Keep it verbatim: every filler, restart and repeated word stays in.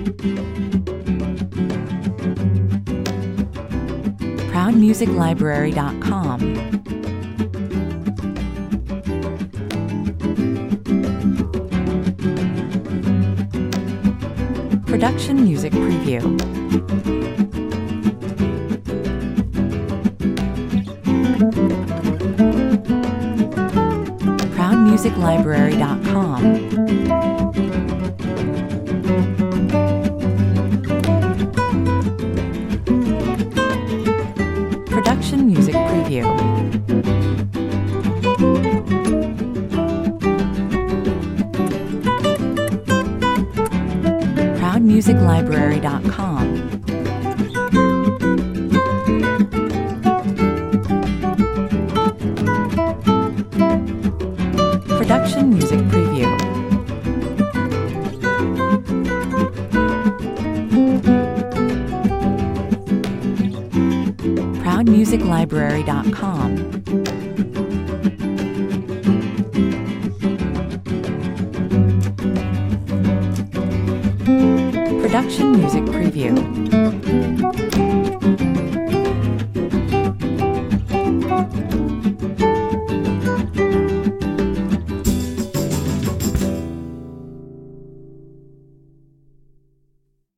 proud music library dot com. Production Music Preview. proud music library dot com. Production Music Preview. proud music library dot com. Production Music Preview. proud music library dot com. Production Music Preview.